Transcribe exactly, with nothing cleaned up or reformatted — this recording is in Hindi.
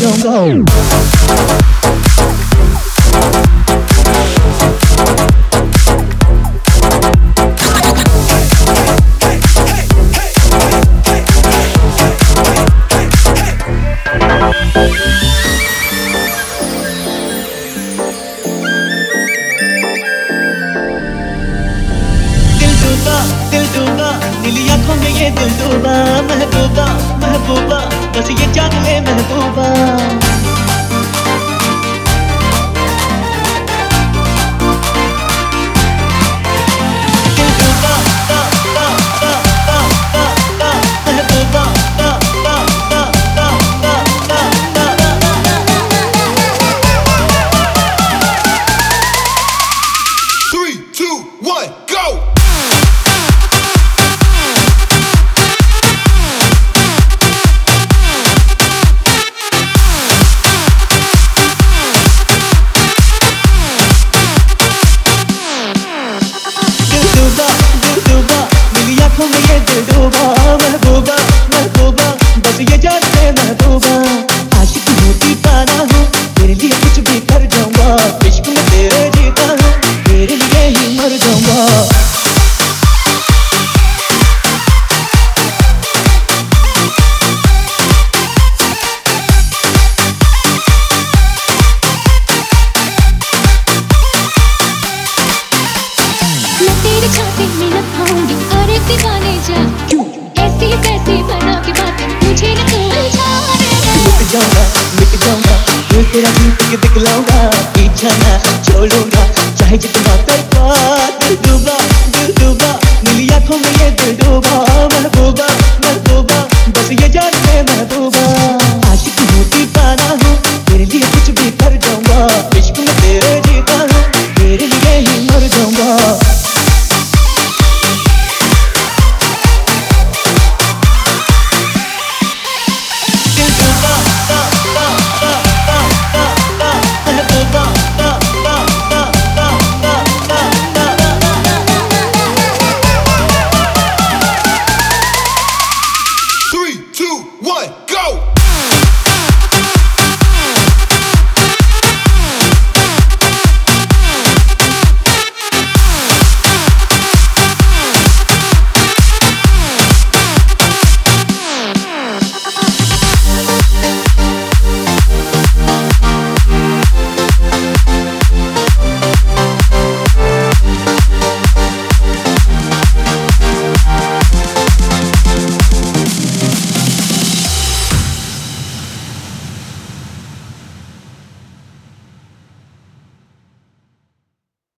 जाऊंगा। दिल डूबा नीली आंखों में ये दिल डूबा, महबूबा महबूबा बस ये जान ले महबूबा। दिल डूबा दा दा दा दा दा दा महबूबा दा दा दा दा दा दा Three, two, one, go! महबूबा महबूबा बस ये जान ले महबूबा। आशिक हूँ दीवाना हूँ तेरे लिए कुछ भी कर जाऊंगा। इश्क में तेरे जीता हूँ तेरे लिए ही मर जाऊंगा। मैं तेरे छाते में न खाऊंगी और एक दीवाने जा ऐसी तैसी बना के बातें मुझे न तू उलझाने। मिट जाऊंगा मिट जाऊंगा दिल तेरा जीत के दिखलाऊंगा। पीछा ना छोड़ूंगा चाहे जितना कर